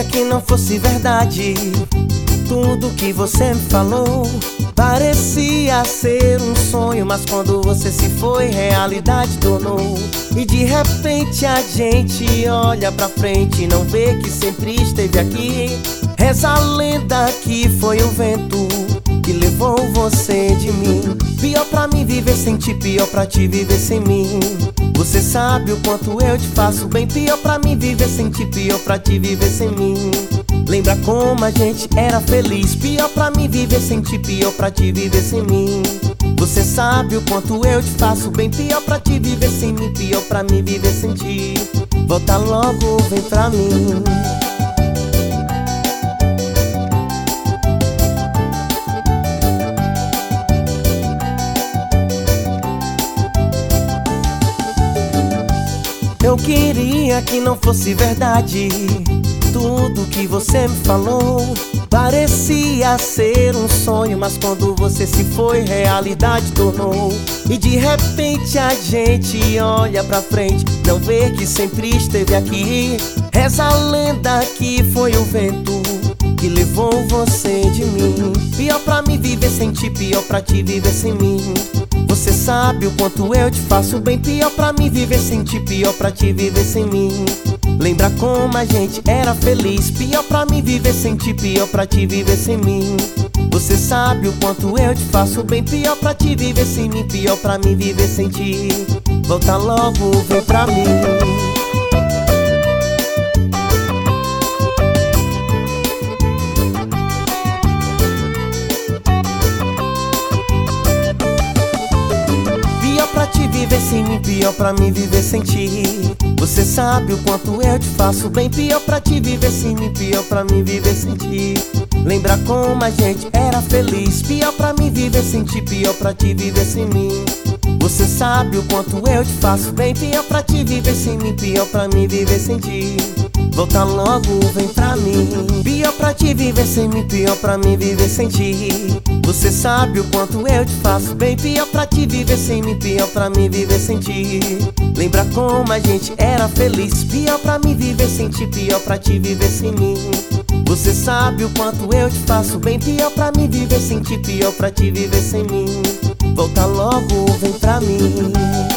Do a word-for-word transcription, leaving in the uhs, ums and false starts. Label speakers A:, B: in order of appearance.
A: que não fosse verdade tudo que você me falou. Parecia ser um sonho, mas quando você se foi, realidade tornou. E de repente a gente olha pra frente e não vê que sempre esteve aqui. Reza a lenda que foi o vento que levou você de mim. Pior pra mim viver sem ti, pior pra ti viver sem mim. Você sabe o quanto eu te faço bem. Pior pra mim viver sem ti, pior pra ti viver sem mim. Lembra como a gente era feliz. Pior pra mim viver sem ti, pior pra ti viver sem mim. Você sabe o quanto eu te faço bem. Pior pra ti viver sem mim, pior pra mim viver sem ti. Volta logo, vem pra mim. Eu queria que não fosse verdade tudo que você me falou. Parecia ser um sonho, mas quando você se foi, realidade tornou. E de repente a gente olha pra frente, não vê que sempre esteve aqui. Reza a lenda que foi o vento que levou você de mim. Pior pra mim viver sem ti, pior pra ti viver sem mim. Você sabe o quanto eu te faço bem. Pior pra mim viver sem ti, pior pra ti viver sem mim. Lembra como a gente era feliz. Pior pra mim viver sem ti, pior pra ti viver sem mim. Você sabe o quanto eu te faço bem. Pior pra ti viver sem mim, pior pra mim viver sem ti. Volta logo, vem pra mim. Pior pra ti viver sem mim, pior pra mim viver sem ti. Você sabe o quanto eu te faço bem. Pior pra ti viver sem mim, pior pra mim viver sem ti. Lembra como a gente era feliz. Pior pra mim viver sem ti, pior pra ti viver sem mim. Você sabe o quanto eu te faço bem. Pior pra ti viver sem mim, pior pra mim viver sem ti. Volta logo, vem pra mim. Pior pra ti viver sem mim, pior pra mim viver sem ti. Você sabe o quanto eu te faço bem. Pior pra ti viver sem mim, pior pra mim viver sem ti. Lembra como a gente era feliz. Pior pra mim viver sem ti, pior pra ti viver sem mim. Você sabe o quanto eu te faço bem. Pior pra mim viver sem ti, pior pra ti viver sem mim. Volta logo, vem pra mim.